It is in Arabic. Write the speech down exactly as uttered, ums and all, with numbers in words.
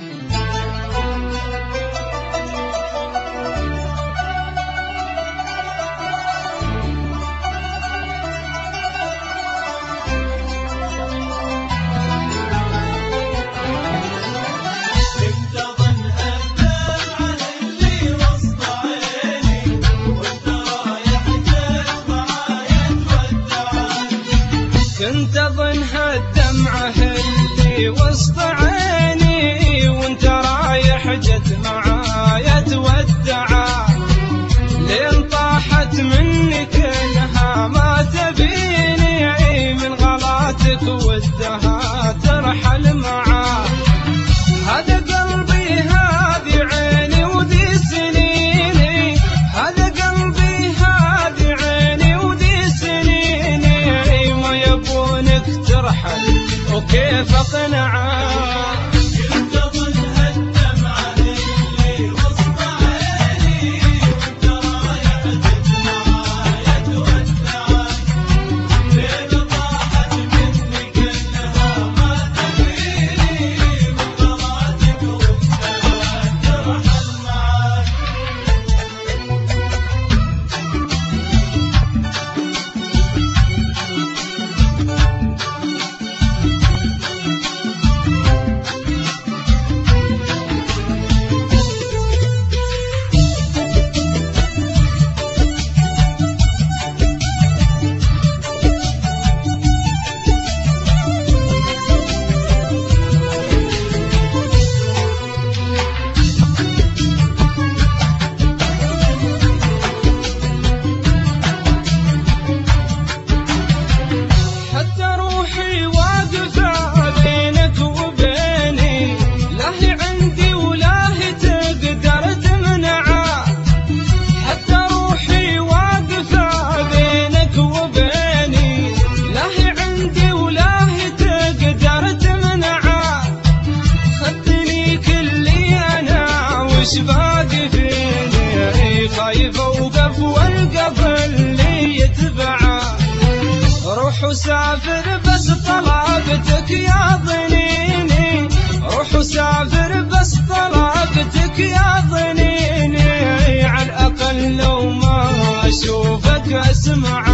كنت أظن هالدمعة اللي وسط عيني وانت رايح جت معايا تودعا، لين طاحت مني كلها ما تبيني من غلاتك ودها ترحل معاه. هذا قلبي هذه عيني ودي سنيني، هذا قلبي هذه عيني ودي سنيني، ما يبونك ترحل وكيف اقنعه. وش باقي فيني خايف اوقف والقف اللي يتبعه، روح وسافر بس طلبتك يا ضنيني، روح وسافر بس طلبتك يا ضنيني، على الاقل لو ما اشوفك اسمع